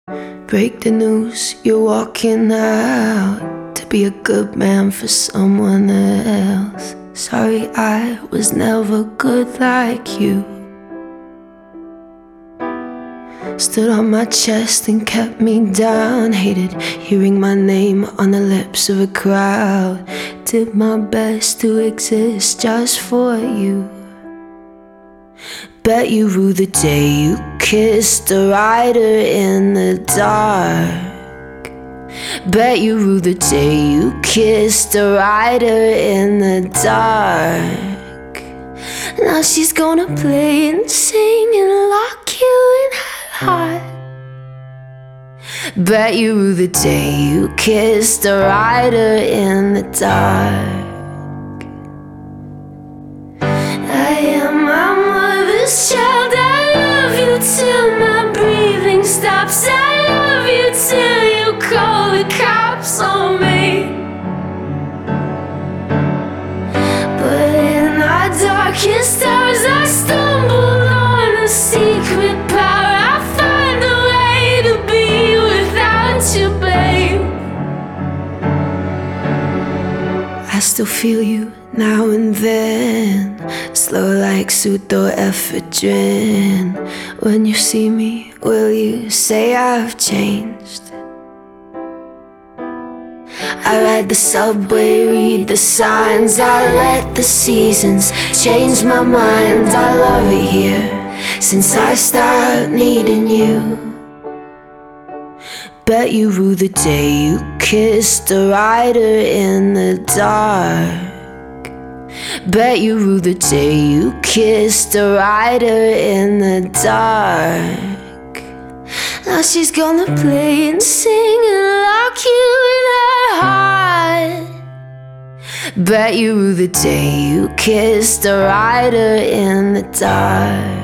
Break the news, you're walking out to be a good man for someone else. Sorry, I was never good like you. Stood on my chest and kept me down. Hated hearing my name on the lips of a crowd. Did my best to exist just for you. Bet you rue the day you kissed a rider in the dark. Bet you rue the day you kissed a rider in the dark. Now she's gonna play and sing and lock you in her heart. Bet you rue the day you kissed a rider in the dark. I am my mother's child. I love you till my breathing stops. I love you till you call the cops on me. But in our darkest hours I stumbled on a secret power. I find a way to be without you, babe. I still feel you now and then, slow like pseudoephedrine. When you see me, will you say I've changed? I ride the subway, read the signs. I let the seasons change my mind. I love it here since I started needing you. Bet you rue the day you kissed a rider in the dark. Bet you rue the day you kissed a rider in the dark. Now she's gonna play and sing and lock you in her heart. Bet you rue the day you kissed a rider in the dark.